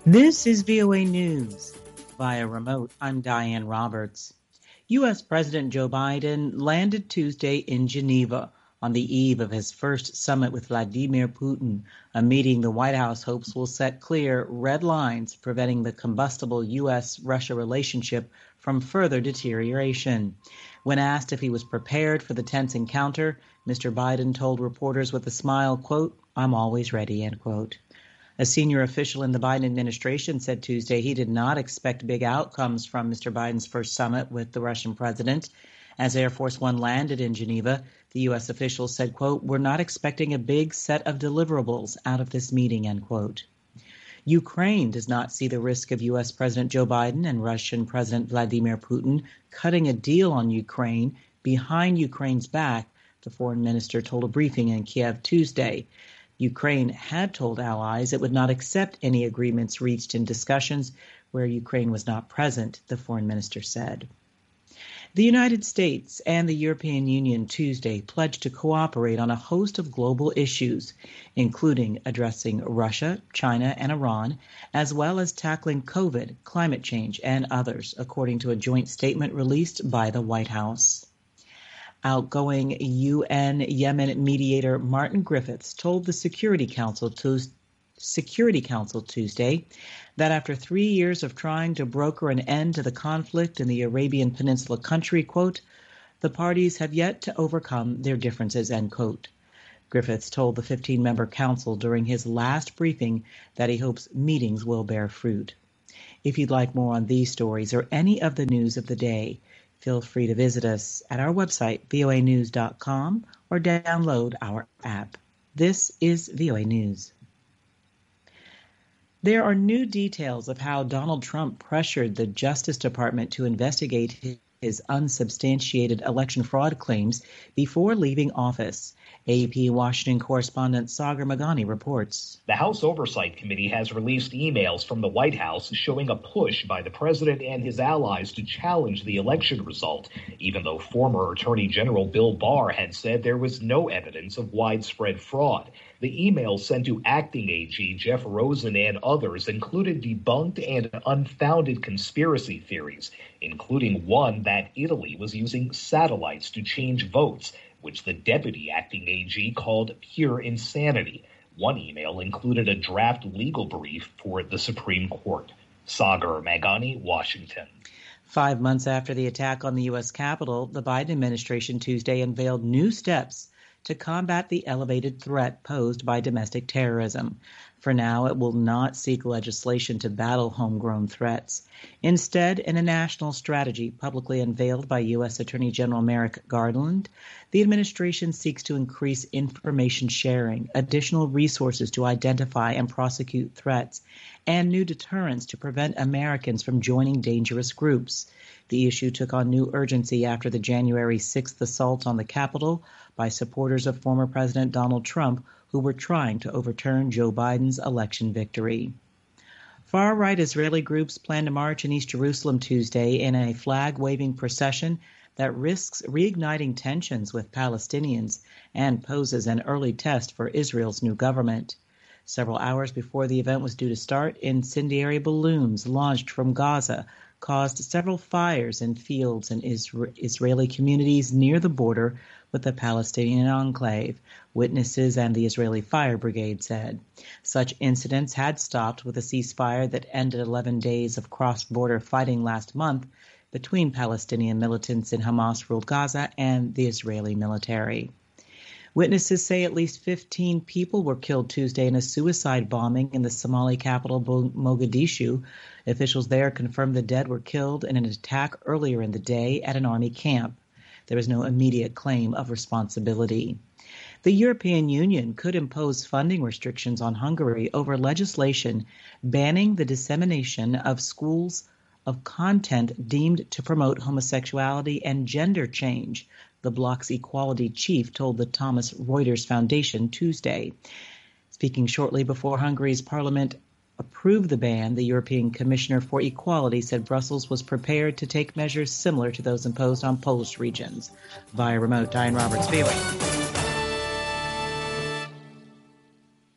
This is VOA News. Via remote, I'm Diane Roberts. U.S. President Joe Biden landed Tuesday in Geneva on the eve of his first summit with Vladimir Putin, a meeting the White House hopes will set clear red lines preventing the combustible U.S.-Russia relationship from further deterioration. When asked if he was prepared for the tense encounter, Mr. Biden told reporters with a smile, quote, "I'm always ready," end quote. A senior official in the Biden administration said Tuesday he did not expect big outcomes from Mr. Biden's first summit with the Russian president. As Air Force One landed in Geneva, the U.S. official said, quote, "We're not expecting a big set of deliverables out of this meeting," end quote. Ukraine does not see the risk of U.S. President Joe Biden and Russian President Vladimir Putin cutting a deal on Ukraine behind Ukraine's back, the foreign minister told a briefing in Kiev Tuesday. Ukraine had told allies it would not accept any agreements reached in discussions where Ukraine was not present, the foreign minister said. The United States and the European Union Tuesday pledged to cooperate on a host of global issues, including addressing Russia, China, and Iran, as well as tackling COVID, climate change, and others, according to a joint statement released by the White House. Outgoing UN Yemen mediator Martin Griffiths told the Security Council Tuesday that after 3 years of trying to broker an end to the conflict in the Arabian Peninsula country, quote, "the parties have yet to overcome their differences," end quote. Griffiths told the 15-member council during his last briefing that he hopes meetings will bear fruit. If you'd like more on these stories or any of the news of the day, feel free to visit us at our website, voanews.com, or download our app. This is VOA News. There are new details of how Donald Trump pressured the Justice Department to investigate his unsubstantiated election fraud claims before leaving office. AP Washington correspondent Sagar Meghani reports. The House Oversight Committee has released emails from the White House showing a push by the president and his allies to challenge the election result, even though former Attorney General Bill Barr had said there was no evidence of widespread fraud. The emails sent to acting AG Jeff Rosen and others included debunked and unfounded conspiracy theories, including one that Italy was using satellites to change votes, which the deputy acting AG called pure insanity. One email included a draft legal brief for the Supreme Court. Sagar Meghani, Washington. 5 months after the attack on the U.S. Capitol, the Biden administration Tuesday unveiled new steps to combat the elevated threat posed by domestic terrorism. For now, it will not seek legislation to battle homegrown threats. Instead, in a national strategy publicly unveiled by U.S. Attorney General Merrick Garland, the administration seeks to increase information sharing, additional resources to identify and prosecute threats, and new deterrents to prevent Americans from joining dangerous groups. The issue took on new urgency after the January 6th assault on the Capitol by supporters of former President Donald Trump, who were trying to overturn Joe Biden's election victory. Far-right Israeli groups plan to march in East Jerusalem Tuesday in a flag-waving procession that risks reigniting tensions with Palestinians and poses an early test for Israel's new government. Several hours before the event was due to start, incendiary balloons launched from Gaza caused several fires in fields in Israeli communities near the border with the Palestinian enclave, witnesses and the Israeli Fire Brigade said. Such incidents had stopped with a ceasefire that ended 11 days of cross-border fighting last month between Palestinian militants in Hamas-ruled Gaza and the Israeli military. Witnesses say at least 15 people were killed Tuesday in a suicide bombing in the Somali capital Mogadishu. Officials there confirmed the dead were killed in an attack earlier in the day at an army camp. There is no immediate claim of responsibility. The European Union could impose funding restrictions on Hungary over legislation banning the dissemination of schools of content deemed to promote homosexuality and gender change, the bloc's equality chief told the Thomson Reuters Foundation Tuesday. Speaking shortly before Hungary's parliament approved the ban, the European Commissioner for Equality said Brussels was prepared to take measures similar to those imposed on Polish regions. Via remote, Diane Roberts, VOA.